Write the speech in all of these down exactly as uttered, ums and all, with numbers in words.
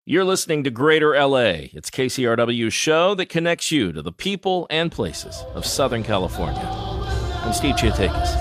You're listening to Greater L A. It's K C R W's show that connects you to the people and places of Southern California. I'm Steve Chiatakis.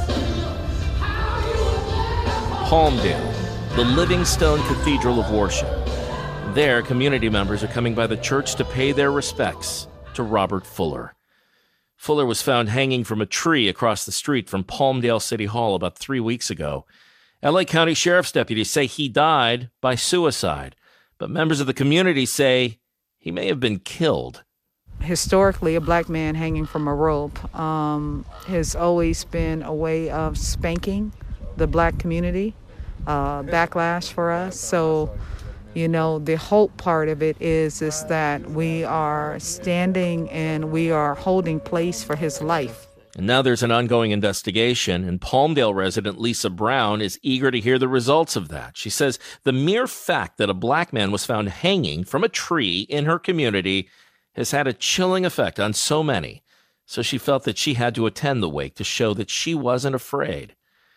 Palmdale, the Livingstone Cathedral of Worship. There, community members are coming by the church to pay their respects to Robert Fuller. Fuller was found hanging from a tree across the street from Palmdale City Hall about three weeks ago. L A County Sheriff's deputies say he died by suicide, but members of the community say he may have been killed. Historically, a black man hanging from a rope um, has always been a way of spanking the black community, uh, backlash for us. So, you know, the hope part of it is, is that we are standing and we are holding place for his life. And now there's an ongoing investigation, and Palmdale resident Lisa Brown is eager to hear the results of that. She says the mere fact that a black man was found hanging from a tree in her community has had a chilling effect on so many. So she felt that she had to attend the wake to show that she wasn't afraid.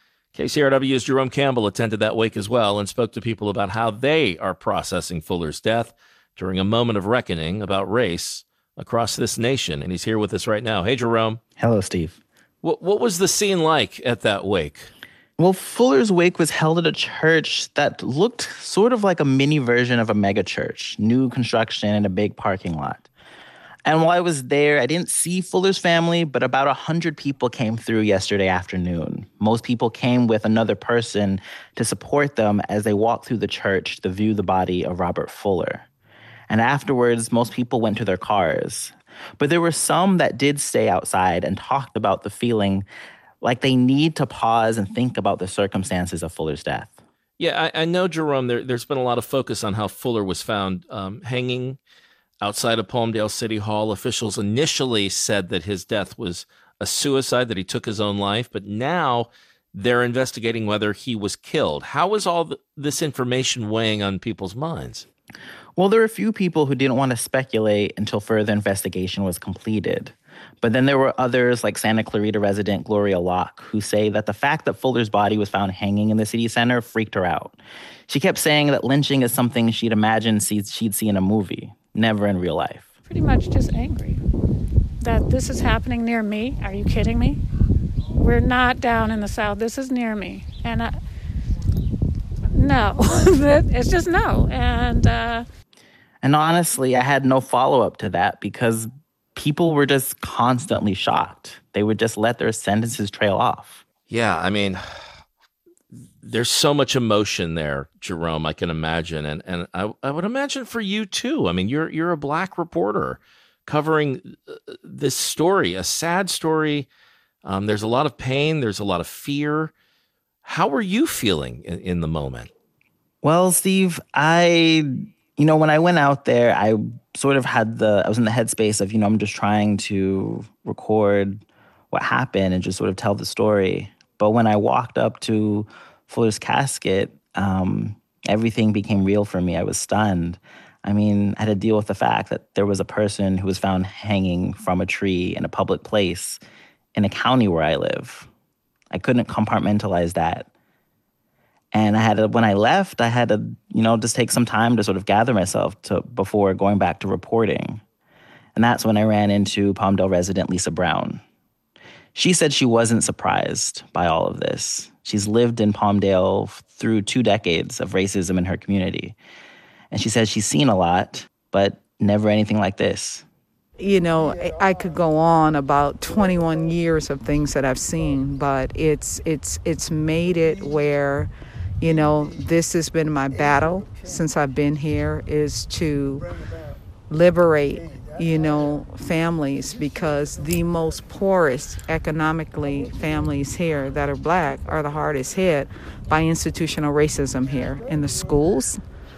K C R W's Jerome Campbell attended that wake as well and spoke to people about how they are processing Fuller's death during a moment of reckoning about race across this nation. And he's here with us right now. Hey, Jerome. Hello, Steve. What, what was the scene like at that wake? Well, Fuller's wake was held at a church that looked sort of like a mini version of a mega church, new construction in a big parking lot. And while I was there, I didn't see Fuller's family, but about one hundred people came through yesterday afternoon. Most people came with another person to support them as they walked through the church to view the body of Robert Fuller. And afterwards, most people went to their cars. But there were some that did stay outside and talked about the feeling like they need to pause and think about the circumstances of Fuller's death. Yeah, I, I know, Jerome, there, there's been a lot of focus on how Fuller was found um, hanging outside of Palmdale City Hall. Officials initially said that his death was a suicide, that he took his own life, but now they're investigating whether he was killed. How is all th- this information weighing on people's minds? Well, there were a few people who didn't want to speculate until further investigation was completed. But then there were others, like Santa Clarita resident Gloria Locke, who say that the fact that Fuller's body was found hanging in the city center freaked her out. She kept saying that lynching is something she'd imagine she'd see in a movie, never in real life. Pretty much just angry that this is happening near me. Are you kidding me? We're not down in the South. This is near me. And I, no, it's just no. And, uh, And honestly, I had no follow-up to that because people were just constantly shocked. They would just let their sentences trail off. Yeah, I mean, there's so much emotion there, Jerome, I can imagine. And and I, I would imagine for you, too. I mean, you're you're a black reporter covering this story, a sad story. Um, there's a lot of pain. There's a lot of fear. How were you feeling in, in the moment? Well, Steve, I... You know, when I went out there, I sort of had the, I was in the headspace of, you know, I'm just trying to record what happened and just sort of tell the story. But when I walked up to Fuller's casket, um, everything became real for me. I was stunned. I mean, I had to deal with the fact that there was a person who was found hanging from a tree in a public place in a county where I live. I couldn't compartmentalize that. And I had to, when I left, I had to, you know, just take some time to sort of gather myself to before going back to reporting. And that's when I ran into Palmdale resident Lisa Brown. She said she wasn't surprised by all of this. She's lived in Palmdale through two decades of racism in her community. And she says she's seen a lot, but never anything like this. You know, I could go on about twenty-one years of things that I've seen, but it's it's it's made it where, you know, this has been my battle since I've been here, is to liberate, you know, families, because the most poorest economically families here that are black are the hardest hit by institutional racism here in the schools,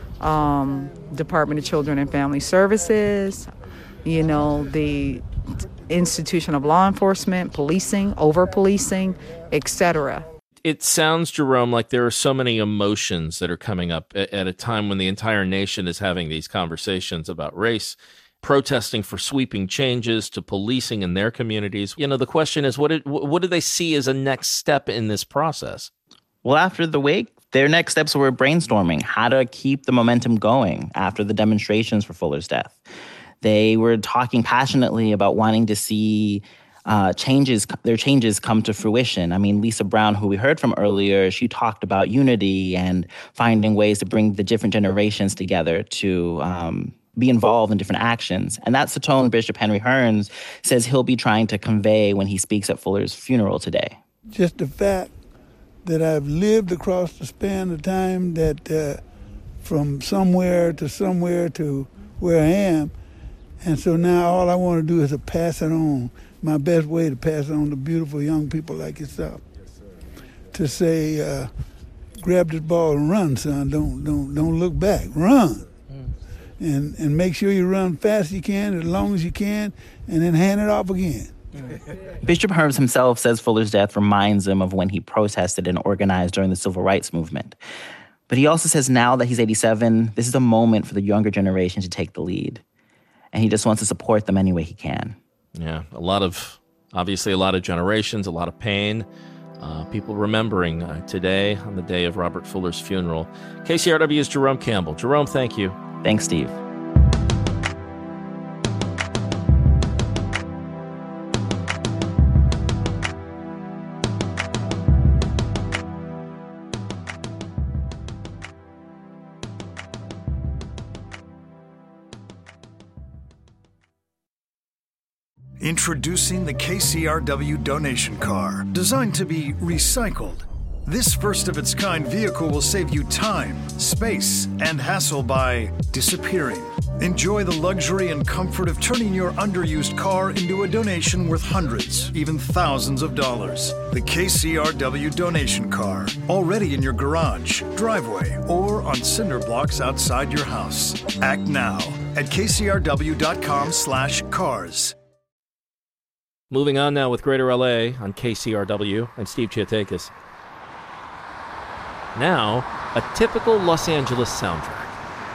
um, Department of Children and Family Services, you know, the institution of law enforcement, policing, over-policing, et cetera. It sounds, Jerome, like there are so many emotions that are coming up at a time when the entire nation is having these conversations about race, protesting for sweeping changes to policing in their communities. You know, the question is, what did, what do they see as a next step in this process? Well, after the wake, their next steps were brainstorming how to keep the momentum going after the demonstrations for Fuller's death. They were talking passionately about wanting to see uh, changes, their changes come to fruition. I mean, Lisa Brown, who we heard from earlier, she talked about unity and finding ways to bring the different generations together to um, be involved in different actions. And that's the tone Bishop Henry Hearns says he'll be trying to convey when he speaks at Fuller's funeral today. Just the fact that I've lived across the span of time that uh, from somewhere to somewhere to where I am. And so now all I want to do is to pass it on. My best way to pass it on to beautiful young people like yourself. Yes, sir. To say, uh, grab this ball and run, son. Don't don't don't look back. Run. Mm. And and make sure you run fast as you can, as long as you can, and then hand it off again. Bishop Hearns himself says Fuller's death reminds him of when he protested and organized during the Civil Rights Movement. But he also says now that he's eighty-seven, this is a moment for the younger generation to take the lead. And he just wants to support them any way he can. Yeah, a lot of, obviously a lot of generations, a lot of pain. Uh, people remembering uh, today on the day of Robert Fuller's funeral. K C R W's Jerome Campbell. Jerome, thank you. Thanks, Steve. Introducing the K C R W donation car, designed to be recycled. This first-of-its-kind vehicle will save you time, space, and hassle by disappearing. Enjoy the luxury and comfort of turning your underused car into a donation worth hundreds, even thousands of dollars. The K C R W donation car, already in your garage, driveway, or on cinder blocks outside your house. Act now at k c r w dot com slash cars. Moving on now with Greater L A on K C R W. I'm Steve Chiatakis. Now, a typical Los Angeles soundtrack.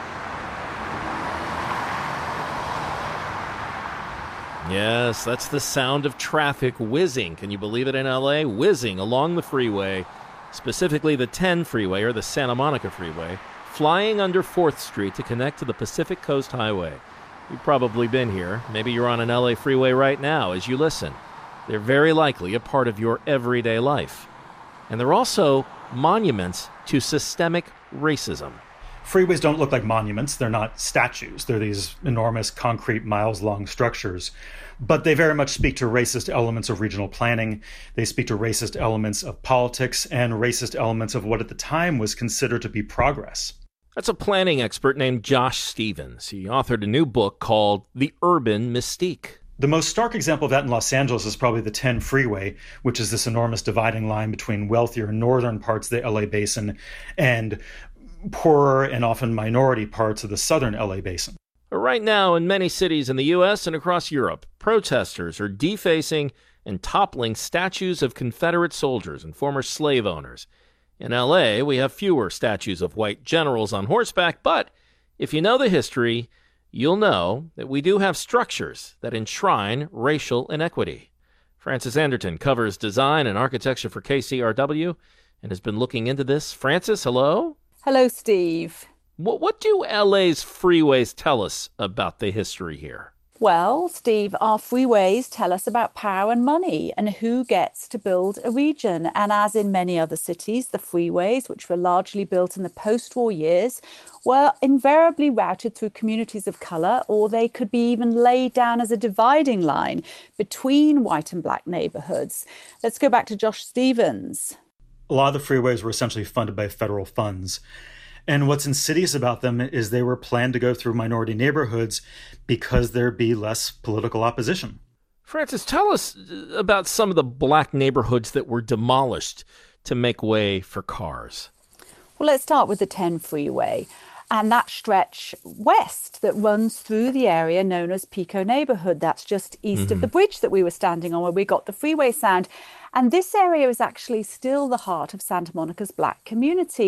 Yes, that's the sound of traffic whizzing. Can you believe it in L A? Whizzing along the freeway, specifically the ten freeway or the Santa Monica freeway, flying under fourth Street to connect to the Pacific Coast Highway. You've probably been here. Maybe you're on an L A freeway right now as you listen. They're very likely a part of your everyday life. And they're also monuments to systemic racism. Freeways don't look like monuments. They're not statues. They're these enormous concrete miles-long structures. But they very much speak to racist elements of regional planning. They speak to racist elements of politics and racist elements of what at the time was considered to be progress. That's a planning expert named Josh Stevens. He authored a new book called The Urban Mystique. The most stark example of that in Los Angeles is probably the ten freeway, which is this enormous dividing line between wealthier northern parts of the L A basin and poorer and often minority parts of the southern L A basin. Right now, in many cities in the U S and across Europe, protesters are defacing and toppling statues of Confederate soldiers and former slave owners. In L A, we have fewer statues of white generals on horseback, but if you know the history, you'll know that we do have structures that enshrine racial inequity. Frances Anderton covers design and architecture for K C R W and has been looking into this. Frances, hello? Hello, Steve. What, what do L A's freeways tell us about the history here? Well, Steve, our freeways tell us about power and money and who gets to build a region. And as in many other cities, the freeways, which were largely built in the post-war years, were invariably routed through communities of colour, or they could be even laid down as a dividing line between white and black neighbourhoods. Let's go back to Josh Stevens. A lot of the freeways were essentially funded by federal funds. And what's insidious about them is they were planned to go through minority neighborhoods because there'd be less political opposition. Frances, tell us about some of the black neighborhoods that were demolished to make way for cars. Well, let's start with the ten freeway and that stretch west that runs through the area known as Pico neighborhood. That's just east mm-hmm. of the bridge that we were standing on where we got the freeway sound. And this area is actually still the heart of Santa Monica's black community.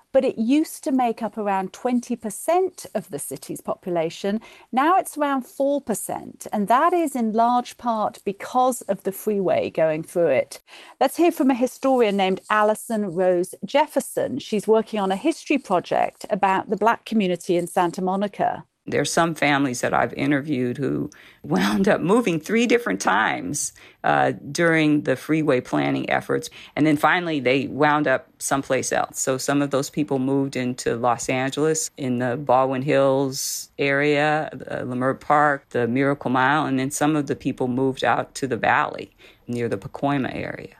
but it used to make up around twenty percent of the city's population. Now it's around four percent, and that is in large part because of the freeway going through it. Let's hear from a historian named Alison Rose Jefferson. She's working on a history project about the Black community in Santa Monica. There's some families that I've interviewed who wound up moving three different times uh, during the freeway planning efforts. And then finally, they wound up someplace else. So some of those people moved into Los Angeles in the Baldwin Hills area, the Leimert Park, the Miracle Mile. And then some of the people moved out to the valley near the Pacoima area.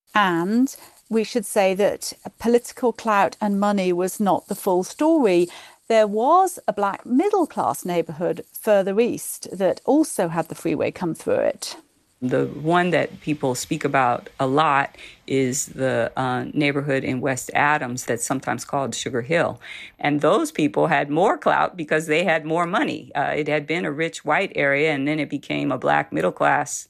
And we should say that political clout and money was not the full story. There was a Black middle-class neighborhood further east that also had the freeway come through it. The one that people speak about a lot is the uh, neighborhood in West Adams that's sometimes called Sugar Hill. And those people had more clout because they had more money. Uh, it had been a rich white area, and then it became a Black middle-class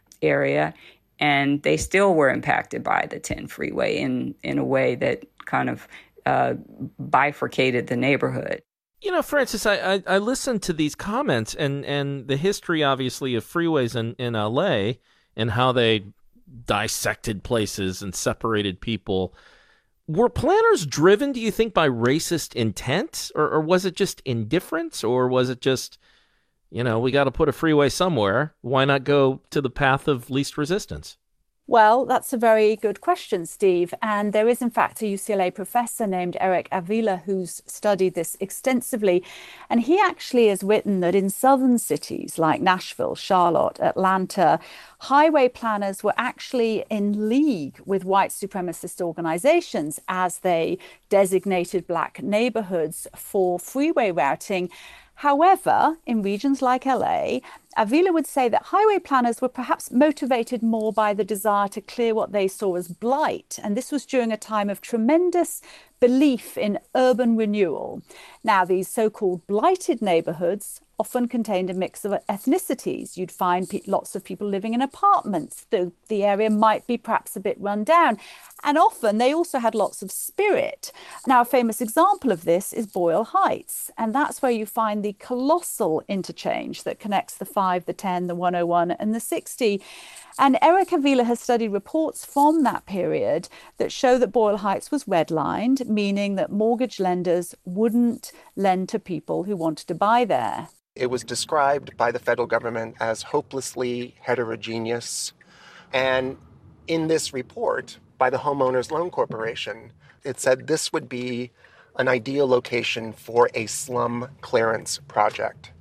area. And they still were impacted by the ten freeway in, in a way that kind of Uh, bifurcated the neighborhood. You know, Frances, I, I, I listened to these comments and, and the history, obviously, of freeways in, in L A and how they dissected places and separated people. Were planners driven, do you think, by racist intent? Or, or was it just indifference? Or was it just, you know, we got to put a freeway somewhere. Why not go to the path of least resistance? Well, that's a very good question, Steve. And there is, in fact, a U C L A professor named Eric Avila who's studied this extensively. And he actually has written that in southern cities like Nashville, Charlotte, Atlanta, highway planners were actually in league with white supremacist organizations as they designated Black neighborhoods for freeway routing. However, in regions like L A, Avila would say that highway planners were perhaps motivated more by the desire to clear what they saw as blight. And this was during a time of tremendous belief in urban renewal. Now, these so-called blighted neighborhoods often contained a mix of ethnicities. You'd find pe- lots of people living in apartments. The, the area might be perhaps a bit run down. And often they also had lots of spirit. Now, a famous example of this is Boyle Heights. And that's where you find the colossal interchange that connects the five, the ten, the one oh one and the sixty. And Eric Avila has studied reports from that period that show that Boyle Heights was redlined, meaning that mortgage lenders wouldn't lend to people who wanted to buy there. It was described by the federal government as hopelessly heterogeneous. And in this report by the Homeowners Loan Corporation, it said this would be an ideal location for a slum clearance project.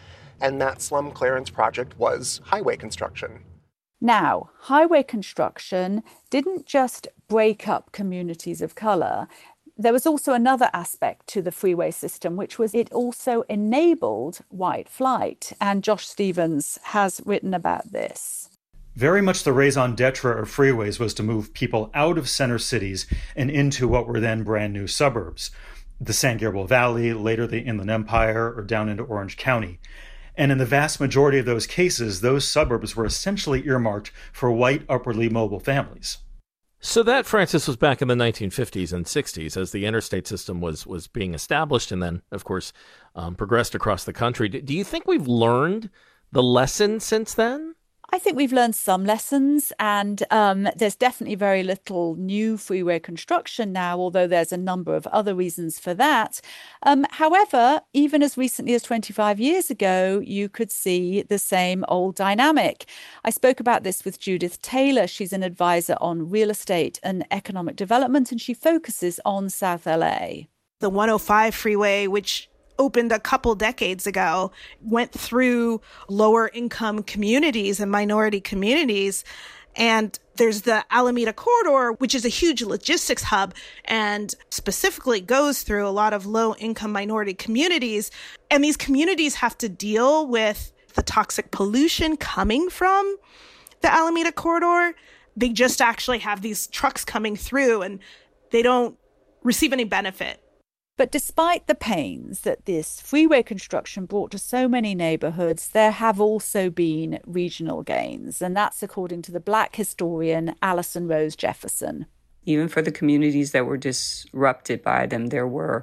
And that slum clearance project was highway construction. Now, highway construction didn't just break up communities of color. There was also another aspect to the freeway system, which was it also enabled white flight. And Josh Stevens has written about this. Very much the raison d'etre of freeways was to move people out of center cities and into what were then brand new suburbs. The San Gabriel Valley, later the Inland Empire, or down into Orange County. And in the vast majority of those cases, those suburbs were essentially earmarked for white, upwardly mobile families. So that, Frances, was back in the nineteen fifties and sixties as the interstate system was was being established and then, of course, um, progressed across the country. Do you think we've learned the lesson since then? I think we've learned some lessons, and um, there's definitely very little new freeway construction now, although there's a number of other reasons for that. Um, however, even as recently as twenty-five years ago, you could see the same old dynamic. I spoke about this with Judith Taylor. She's an advisor on real estate and economic development, and she focuses on South L A. The one oh five freeway, which opened a couple decades ago, went through lower income communities and minority communities. And there's the Alameda Corridor, which is a huge logistics hub and specifically goes through a lot of low income minority communities. And these communities have to deal with the toxic pollution coming from the Alameda Corridor. They just actually have these trucks coming through and they don't receive any benefit. But despite the pains that this freeway construction brought to so many neighborhoods, there have also been regional gains. And that's according to the Black historian Alison Rose Jefferson. Even for the communities that were disrupted by them, there were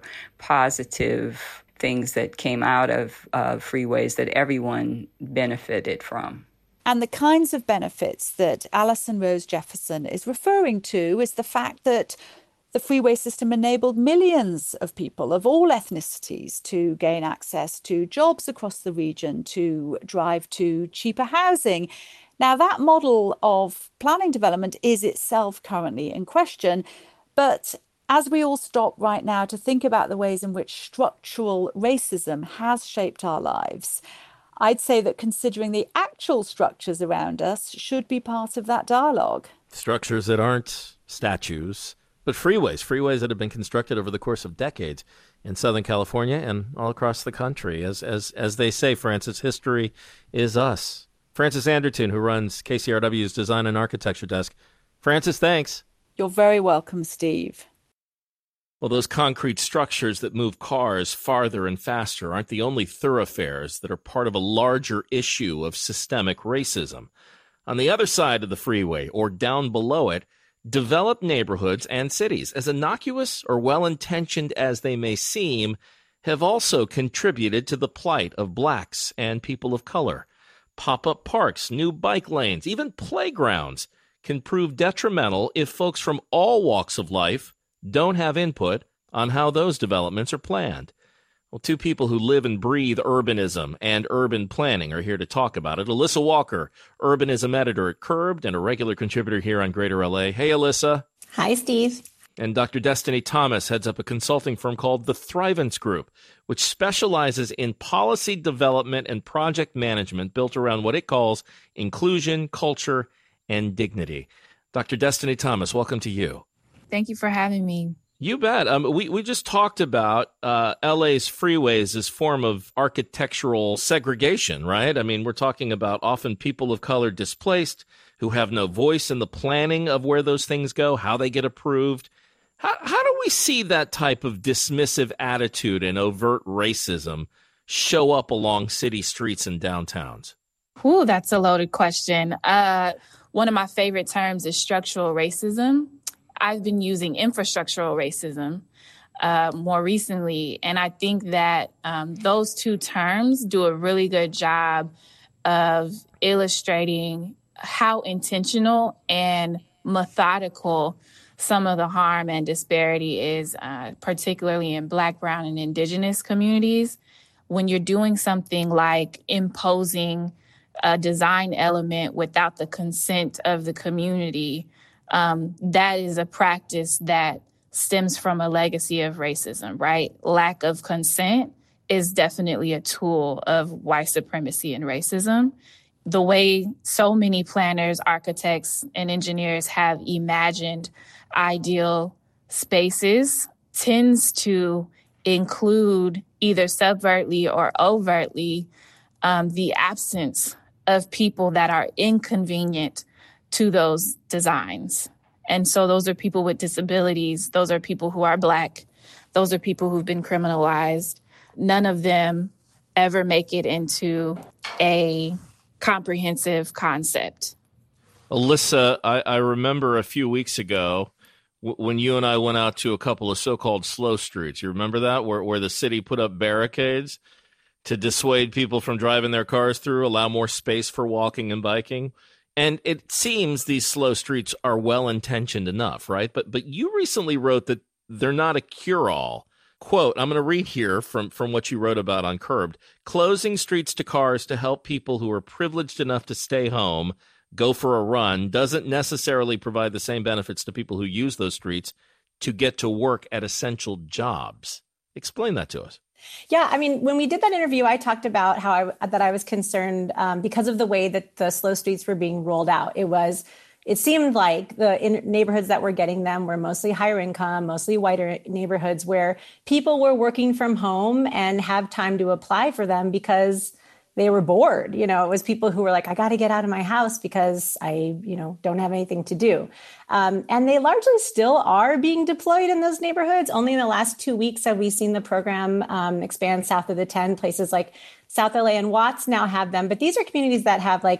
positive things that came out of uh, freeways that everyone benefited from. And the kinds of benefits that Alison Rose Jefferson is referring to is the fact that the freeway system enabled millions of people of all ethnicities to gain access to jobs across the region, to drive to cheaper housing. Now, that model of planning development is itself currently in question, but as we all stop right now to think about the ways in which structural racism has shaped our lives, I'd say that considering the actual structures around us should be part of that dialogue. Structures that aren't statues, but freeways, freeways that have been constructed over the course of decades in Southern California and all across the country. As as as they say, Frances, history is us. Frances Anderton, who runs K C R W's Design and Architecture Desk. Frances, thanks. You're very welcome, Steve. Well, those concrete structures that move cars farther and faster aren't the only thoroughfares that are part of a larger issue of systemic racism. On the other side of the freeway, or down below it, developed neighborhoods and cities, as innocuous or well-intentioned as they may seem, have also contributed to the plight of blacks and people of color. Pop-up parks, new bike lanes, even playgrounds can prove detrimental if folks from all walks of life don't have input on how those developments are planned. Well, two people who live and breathe urbanism and urban planning are here to talk about it. Alyssa Walker, urbanism editor at Curbed and a regular contributor here on Greater L A. Hey, Alyssa. Hi, Steve. And Doctor Destiny Thomas heads up a consulting firm called the Thrivance Group, which specializes in policy development and project management built around what it calls inclusion, culture, and dignity. Doctor Destiny Thomas, welcome to you. Thank you for having me. You bet. Um, we, we just talked about uh, L A's freeways as form of architectural segregation, right? I mean, we're talking about often people of color displaced who have no voice in the planning of where those things go, how they get approved. How, how do we see that type of dismissive attitude and overt racism show up along city streets and downtowns? Ooh, that's a loaded question. Uh, one of my favorite terms is structural racism. I've been using infrastructural racism uh, more recently, and I think that um, those two terms do a really good job of illustrating how intentional and methodical some of the harm and disparity is, uh, particularly in Black, Brown, and Indigenous communities. When you're doing something like imposing a design element without the consent of the community, Um, that is a practice that stems from a legacy of racism, right? Lack of consent is definitely a tool of white supremacy and racism. The way so many planners, architects, and engineers have imagined ideal spaces tends to include either subvertly or overtly um, the absence of people that are inconvenient to those designs. And so those are people with disabilities. Those are people who are Black. Those are people who've been criminalized. None of them ever make it into a comprehensive concept. Alyssa, I, I remember a few weeks ago w- when you and I went out to a couple of so-called slow streets. You remember that, where, where the city put up barricades to dissuade people from driving their cars through, allow more space for walking and biking? And it seems these slow streets are well-intentioned enough, right? But but you recently wrote that they're not a cure-all. Quote, I'm going to read here from, from what you wrote about on Curbed. Closing streets to cars to help people who are privileged enough to stay home go for a run doesn't necessarily provide the same benefits to people who use those streets to get to work at essential jobs. Explain that to us. Yeah, I mean, when we did that interview, I talked about how I, that I was concerned um, because of the way that the slow streets were being rolled out. It was, it seemed like the in neighborhoods that were getting them were mostly higher income, mostly whiter neighborhoods where people were working from home and have time to apply for them because they were bored. You know, it was people who were like, I got to get out of my house because I, you know, don't have anything to do. Um, and they largely still are being deployed in those neighborhoods. Only in the last two weeks have we seen the program um, expand south of the ten. Places like South L A and Watts now have them. But these are communities that have like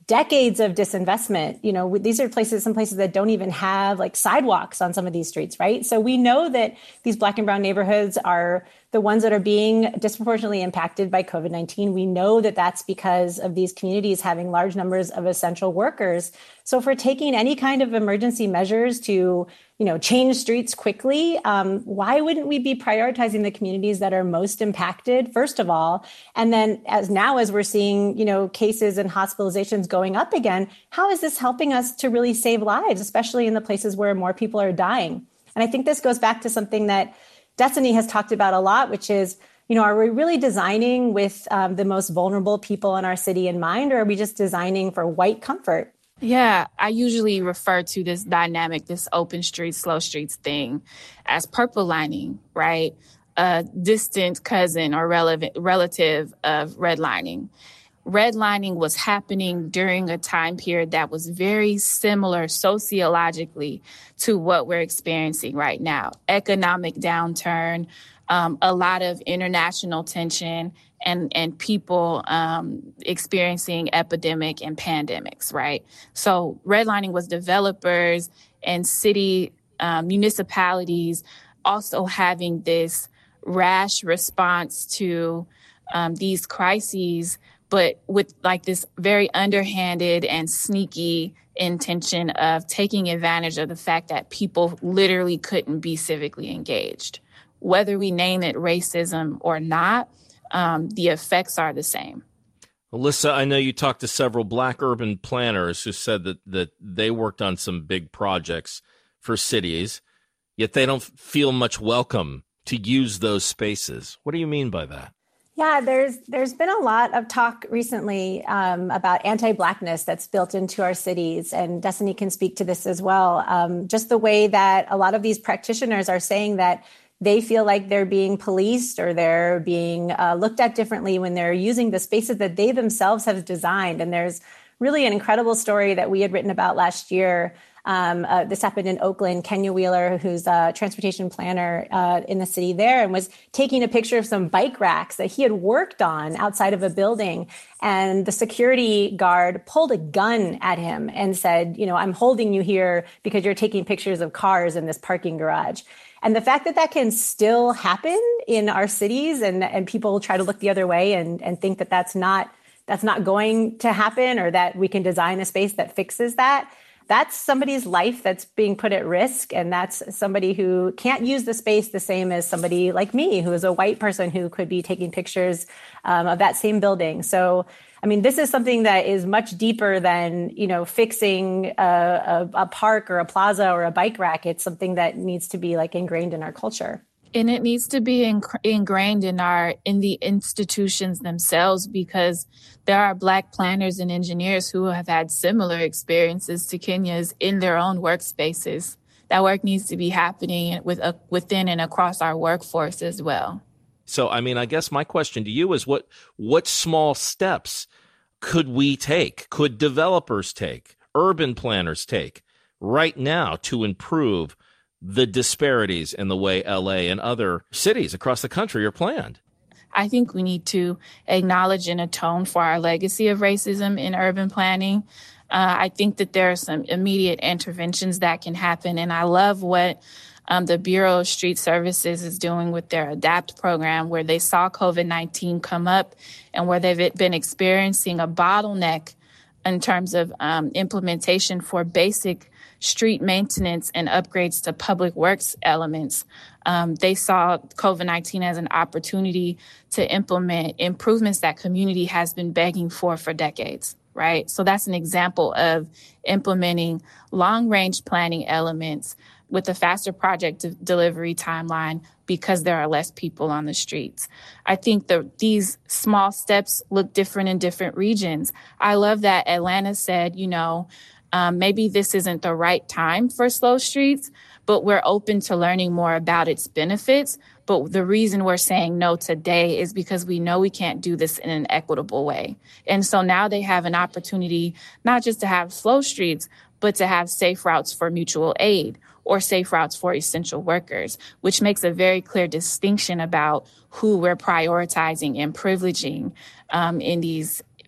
decades of disinvestment. You know, these are places, some places that don't even have like sidewalks on some of these streets, right? So we know that these Black and brown neighborhoods are the ones that are being disproportionately impacted by COVID nineteen. We know that that's because of these communities having large numbers of essential workers. So if we're taking any kind of emergency measures to, you know, change streets quickly, um, why wouldn't we be prioritizing the communities that are most impacted, first of all? And then as now, as we're seeing, you know, cases and hospitalizations going up again, how is this helping us to really save lives, especially in the places where more people are dying? And I think this goes back to something that Destiny has talked about a lot, which is, you know, are we really designing with um, the most vulnerable people in our city in mind, or are we just designing for white comfort? Yeah, I usually refer to this dynamic, this open streets, slow streets thing as purple lining, right? A distant cousin or relevant relative of redlining. Redlining was happening during a time period that was very similar sociologically to what we're experiencing right now. Economic downturn, um, a lot of international tension, and, and people um, experiencing epidemic and pandemics, right? So redlining was developers and city um, municipalities also having this rash response to um, these crises, but with like this very underhanded and sneaky intention of taking advantage of the fact that people literally couldn't be civically engaged. Whether we name it racism or not, um, the effects are the same. Alyssa, I know you talked to several Black urban planners who said that, that they worked on some big projects for cities, yet they don't feel much welcome to use those spaces. What do you mean by that? Yeah, there's there's been a lot of talk recently um, about anti-Blackness that's built into our cities, and Destiny can speak to this as well. Um, just the way that a lot of these practitioners are saying that they feel like they're being policed or they're being uh, looked at differently when they're using the spaces that they themselves have designed. And there's really an incredible story that we had written about last year. Um, uh, this happened in Oakland. Kenya Wheeler, who's a transportation planner uh, in the city there, and was taking a picture of some bike racks that he had worked on outside of a building. And the security guard pulled a gun at him and said, you know, I'm holding you here because you're taking pictures of cars in this parking garage. And the fact that that can still happen in our cities, and, and people try to look the other way and, and think that that's not, that's not going to happen, or that we can design a space that fixes that, that's somebody's life that's being put at risk. And that's somebody who can't use the space the same as somebody like me, who is a white person who could be taking pictures um, of that same building. So, I mean, this is something that is much deeper than, you know, fixing a, a, a park or a plaza or a bike rack. It's something that needs to be like ingrained in our culture. And it needs to be inc- ingrained in our in the institutions themselves, because there are Black planners and engineers who have had similar experiences to Kenya's in their own workspaces. That work needs to be happening with uh, within and across our workforce as well. So, I mean, I guess my question to you is what what small steps could we take, could developers take, urban planners take right now to improve the disparities in the way L A and other cities across the country are planned? I think we need to acknowledge and atone for our legacy of racism in urban planning. Uh, I think that there are some immediate interventions that can happen. And I love what um, the Bureau of Street Services is doing with their ADAPT program, where they saw COVID nineteen come up and where they've been experiencing a bottleneck in terms of um, implementation for basic street maintenance and upgrades to public works elements. Um, they saw COVID nineteen as an opportunity to implement improvements that community has been begging for for decades, right? So that's an example of implementing long-range planning elements with a faster project de- delivery timeline because there are less people on the streets. I think that these small steps look different in different regions. I love that Atlanta said, you know, Um, maybe this isn't the right time for slow streets, but we're open to learning more about its benefits. But the reason we're saying no today is because we know we can't do this in an equitable way. And so now they have an opportunity not just to have slow streets, but to have safe routes for mutual aid or safe routes for essential workers, which makes a very clear distinction about who we're prioritizing and privileging um, in these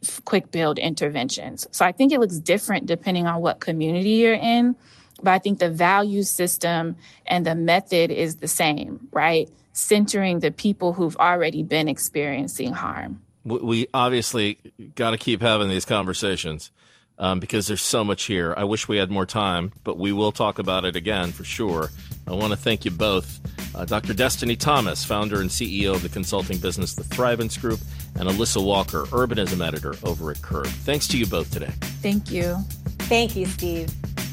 quick build interventions. So I think it looks different depending on what community you're in, but I think the value system and the method is the same, right? Centering the people who've already been experiencing harm. We obviously got to keep having these conversations um, because there's so much here. I wish we had more time, but we will talk about it again for sure. I want to thank you both. Uh, Doctor Destiny Thomas, founder and C E O of the consulting business The Thrivance Group, and Alyssa Walker, urbanism editor over at Curb. Thanks to you both today. Thank you. Thank you, Steve.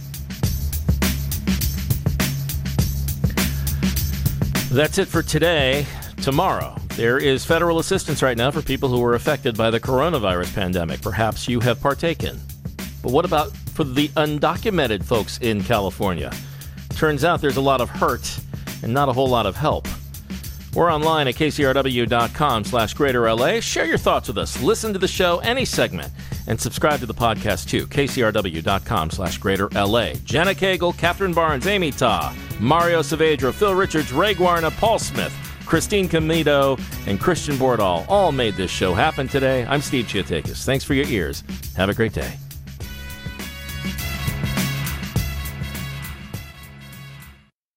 That's it for today. Tomorrow, there is federal assistance right now for people who were affected by the coronavirus pandemic. Perhaps you have partaken. But what about for the undocumented folks in California? Turns out there's a lot of hurt and not a whole lot of help. We're online at kcrw.com slash greater LA. Share your thoughts with us. Listen to the show, any segment, and subscribe to the podcast too. kcrw.com slash greater LA. Jenna Cagle, Catherine Barnes, Amy Ta, Mario Saavedra, Phil Richards, Ray Guarna, Paul Smith, Christine Comito, and Christian Bordahl all made this show happen today. I'm Steve Chiotakis. Thanks for your ears. Have a great day.